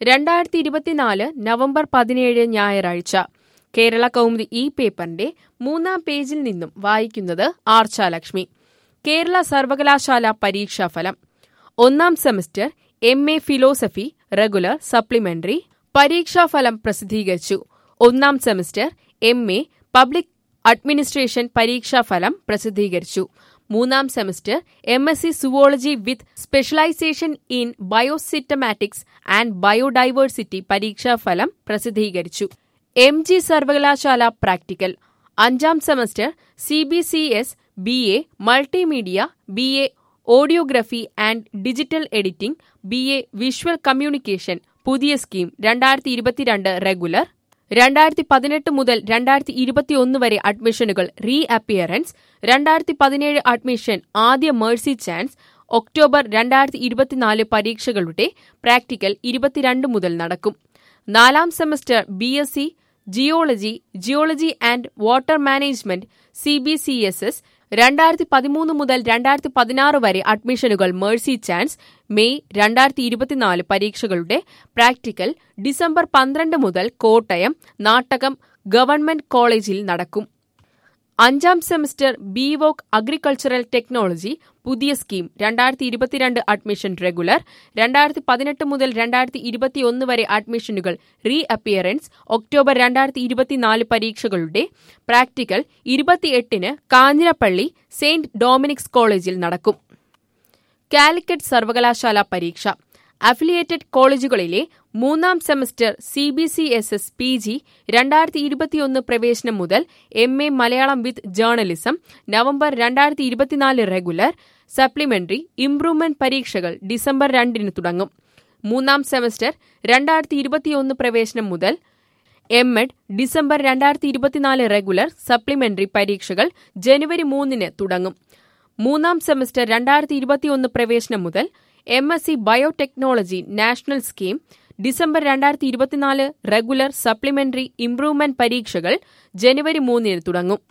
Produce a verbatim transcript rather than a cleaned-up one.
രണ്ടായിരത്തി ഇരുപത്തിനാല് നവംബർ പതിനേഴ് ഞായറാഴ്ച കേരള കൗമുദി ഈ പേപ്പറിന്റെ മൂന്നാം പേജിൽ നിന്നും വായിക്കുന്നത് ആർച്ചാലക്ഷ്മി. കേരള സർവകലാശാല പരീക്ഷാഫലം. ഒന്നാം semester M A philosophy regular supplementary പരീക്ഷാഫലം പ്രസിദ്ധീകരിച്ചു. ഒന്നാം semester M A public administration പരീക്ഷാഫലം പ്രസിദ്ധീകരിച്ചു. മൂന്നാം semester M S C zoology with specialisation in biosystematics and biodiversity പരീക്ഷാഫലം പ്രസിദ്ധീകരിച്ചു. എം ജി സർവകലാശാല പ്രാക്ടിക്കൽ. അഞ്ചാം semester C B C S B A multimedia, B A audiography and digital editing, B A visual communication പുതിയ scheme രണ്ടായിരത്തി ഇരുപത്തിരണ്ട് regular. രണ്ടായിരത്തി പതിനെട്ട് മുതൽ രണ്ടായിരത്തി ഇരുപത്തിയൊന്ന് വരെ അഡ്മിഷനുകൾ റീ അപ്പിയറൻസ്. രണ്ടായിരത്തി പതിനേഴ് അഡ്മിഷൻ ആദ്യ മേഴ്സി ചാൻസ്. ഒക്ടോബർ രണ്ടായിരത്തി ഇരുപത്തിനാല് പരീക്ഷകളുടെ പ്രാക്ടിക്കൽ ഇരുപത്തിരണ്ട് മുതൽ നടക്കും. നാലാം semester B S C geology, geology and water management C B C S S. രണ്ടായിരത്തി പതിമൂന്ന് മുതൽ രണ്ടായിരത്തി പതിനാറ് വരെ അഡ്മിഷനുകൾ മേഴ്സി ചാൻസ്. മെയ് രണ്ടായിരത്തി ഇരുപത്തിനാല് പരീക്ഷകളുടെ പ്രാക്ടിക്കൽ ഡിസംബർ പന്ത്രണ്ട് മുതൽ കോട്ടയം നാട്ടകം ഗവൺമെന്റ് കോളേജിൽ നടക്കും. അഞ്ചാം semester B voc agricultural technology പുതിയ സ്കീം രണ്ടായിരത്തി ഇരുപത്തിരണ്ട് അഡ്മിഷൻ റെഗുലർ. രണ്ടായിരത്തി പതിനെട്ട് മുതൽ രണ്ടായിരത്തി ഇരുപത്തിയൊന്ന് വരെ അഡ്മിഷനുകൾ റീ അപ്പിയറൻസ്. ഒക്ടോബർ രണ്ടായിരത്തി ഇരുപത്തിനാല് പരീക്ഷകളുടെ പ്രാക്ടിക്കൽ ഇരുപത്തിയെട്ടിന് കാഞ്ഞിരപ്പള്ളി സെയിന്റ് ഡൊമിനിക്സ് കോളേജിൽ നടക്കും. കാലിക്കറ്റ് സർവകലാശാല പരീക്ഷ. അഫിലിയേറ്റഡ് കോളേജുകളിലെ മൂന്നാം semester C B C S S P G രണ്ടായിരത്തി ഇരുപത്തിയൊന്ന് പ്രവേശനം മുതൽ M A Malayalam with journalism November രണ്ടായിരത്തി ഇരുപത്തിനാല് റെഗുലർ സപ്ലിമെന്ററി ഇംപ്രൂവ്മെന്റ് പരീക്ഷകൾ ഡിസംബർ രണ്ടിന് തുടങ്ങും. മൂന്നാം സെമസ്റ്റർ രണ്ടായിരത്തി ഇരുപത്തിയൊന്ന് പ്രവേശനം മുതൽ എം എഡ് ഡിസംബർ രണ്ടായിരത്തി ഇരുപത്തിനാല് റെഗുലർ സപ്ലിമെന്ററി പരീക്ഷകൾ ജനുവരി മൂന്നിന് തുടങ്ങും. മൂന്നാം സെമസ്റ്റർ രണ്ടായിരത്തി ഇരുപത്തിയൊന്ന് പ്രവേശനം മുതൽ M S C biotechnology national scheme December രണ്ടായിരത്തി ഇരുപത്തിനാല് റെഗുലർ സപ്ലിമെന്ററി ഇംപ്രൂവ്മെന്റ് പരീക്ഷകൾ ജനുവരി മൂന്നിന് തുടങ്ങും.